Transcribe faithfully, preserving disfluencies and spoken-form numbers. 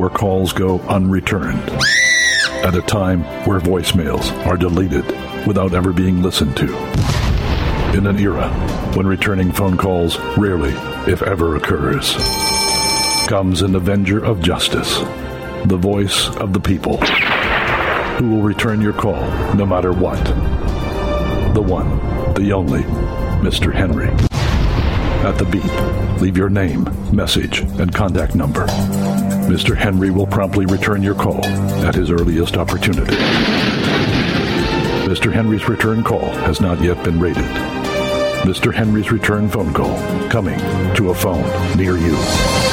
where calls go unreturned. At a time where voicemails are deleted without ever being listened to. In an era when returning phone calls rarely, if ever, occurs. Comes an avenger of justice, the voice of the people, who will return your call no matter what. The one, the only, Mister Henry. At the beep, leave your name, message, and contact number. Mister Henry will promptly return your call at his earliest opportunity. Mister Henry's return call has not yet been rated. Mister Henry's return phone call coming to a phone near you.